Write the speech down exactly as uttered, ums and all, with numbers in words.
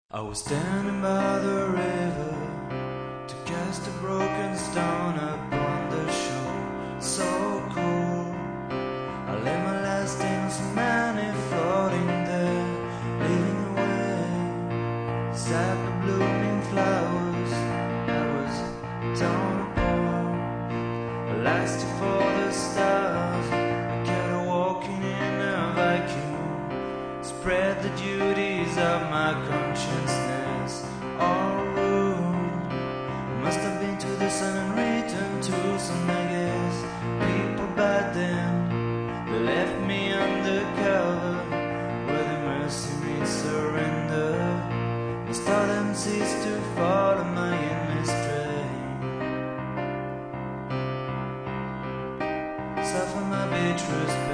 I was standing by the river to cast a broken stone upon the shore. So cool, I lay my last in so many floating there, leading away beside the blooming flowers I was torn apart. I lasted for the stars, I kept walking in a vacuum, spread the duties of my consciousness all rude. Must have been to the sun and returned to sun, I guess. People back then, they left me undercover, where the mercy meets surrender. Must all them cease to follow my endless train. Suffer my betrayers.